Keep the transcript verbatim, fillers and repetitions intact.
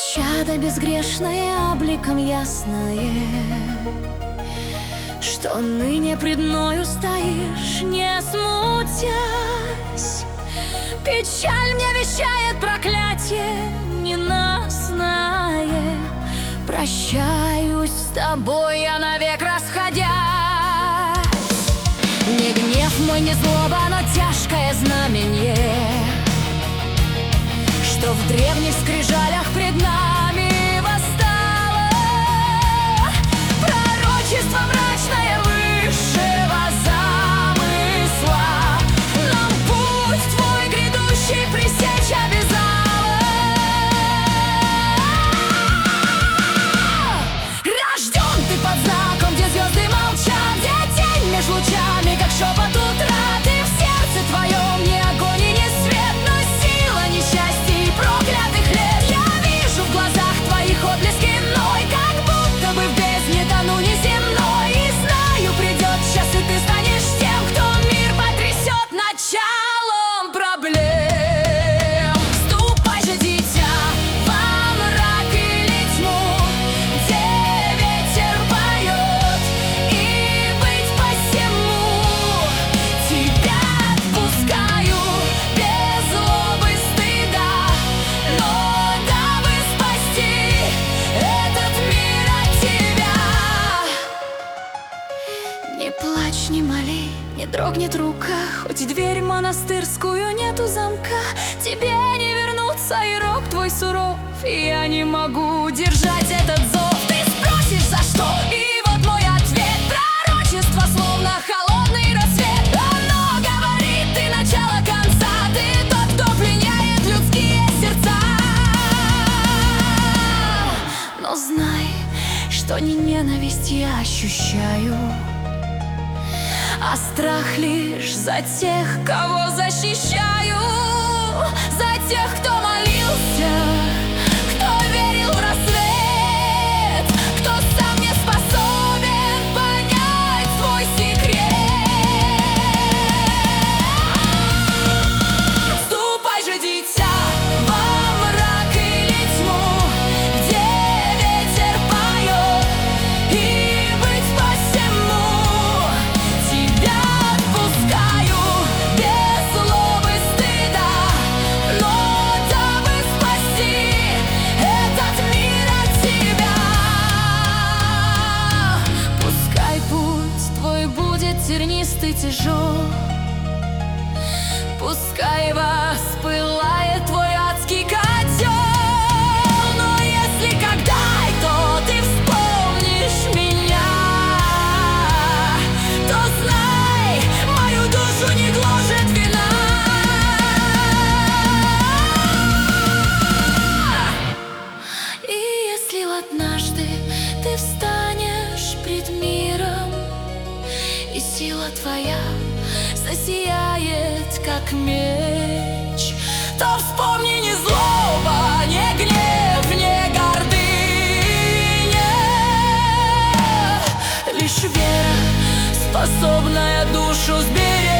Чадо безгрешное, обликом ясное, что ныне пред мною стоишь, не смутясь. Печаль мне вещает проклятие ненастное. Прощаюсь с тобой я навек, расходясь. Не гнев мой, не злоба, но тяжкое знамение, что в древних скрижалях пред нами восстало. Пророчество мрачное высшего замысла нам путь твой грядущий пресечь обязало. Рожден ты под знаком, где звезды молчат, где тень меж лучами, как шепот утра. Ты в сердце твоем ни огонь и ни свет, но сила несчастья и проклятых лет. Я вижу в глазах твоих отблески иной, как будто бы в бездне тону неземной. И знаю, придет час, и ты станешь тем, кто мир потрясет началом проблем. Ступай же, дитя, во мрак или тьму, где ветер поет, и быть посему тебя отпускаю без злобы, стыда, но дабы спасти этот мир от тебя. Не плачь, не моли, не дрогнет рука, хоть дверь монастырскую нету замка. Тебе не вернуться, и рок твой суров, и я не могу держать этот зов. Ты спросишь, за что? И вот мой ответ. Пророчество словно холодный рассвет. Оно говорит, ты начало конца, ты тот, кто пленяет людские сердца. Но знай, что не ненависть я ощущаю, а страх лишь за тех, кого защищаю. За тех, кто молился, кто верил в рассвет, кто сам не способен понять свой секрет. Ступай же, дитя, во мрак или тьму, где ветер поет, и быть посему тебя отпускаю без злобы, стыда, но дабы спасти этот мир от тебя. Пускай путь твой будет тернистый, тяжел, пускай воспылает твой адский котел. Но если когда и то ты вспомнишь меня, то знай, мою душу не гложет вина. И если однажды ты встанешь пред миром, и сила твоя засияет, как меч, то вспомни, не злоба, не гнев, не гордыня, лишь вера, способная душу сберечь.